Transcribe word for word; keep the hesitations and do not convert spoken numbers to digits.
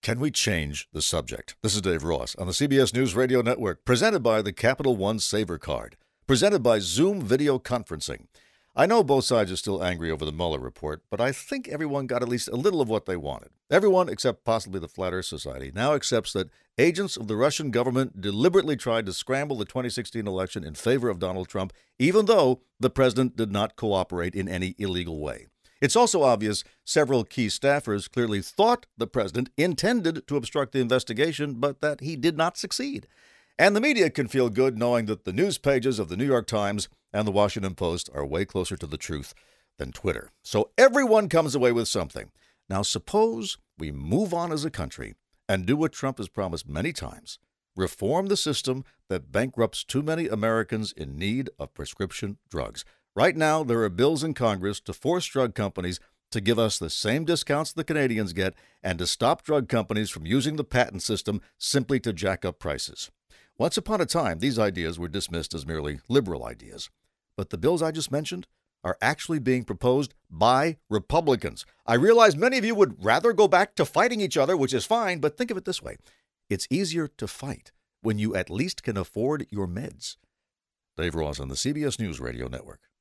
Can we change the subject? This is Dave Ross on the C B S News Radio Network, presented by the Capital One Saver Card, presented by Zoom Video Conferencing. I know both sides are still angry over the Mueller report, but I think everyone got at least a little of what they wanted. Everyone, except possibly the Flat Earth Society, now accepts that agents of the Russian government deliberately tried to scramble the twenty sixteen election in favor of Donald Trump, even though the president did not cooperate in any illegal way. It's also obvious several key staffers clearly thought the president intended to obstruct the investigation, but that he did not succeed. And the media can feel good knowing that the news pages of the New York Times and the Washington Post are way closer to the truth than Twitter. So everyone comes away with something. Now suppose we move on as a country and do what Trump has promised many times: reform the system that bankrupts too many Americans in need of prescription drugs. Right now, there are bills in Congress to force drug companies to give us the same discounts the Canadians get and to stop drug companies from using the patent system simply to jack up prices. Once upon a time, these ideas were dismissed as merely liberal ideas. But the bills I just mentioned are actually being proposed by Republicans. I realize many of you would rather go back to fighting each other, which is fine, but think of it this way. It's easier to fight when you at least can afford your meds. Dave Ross on the C B S News Radio Network.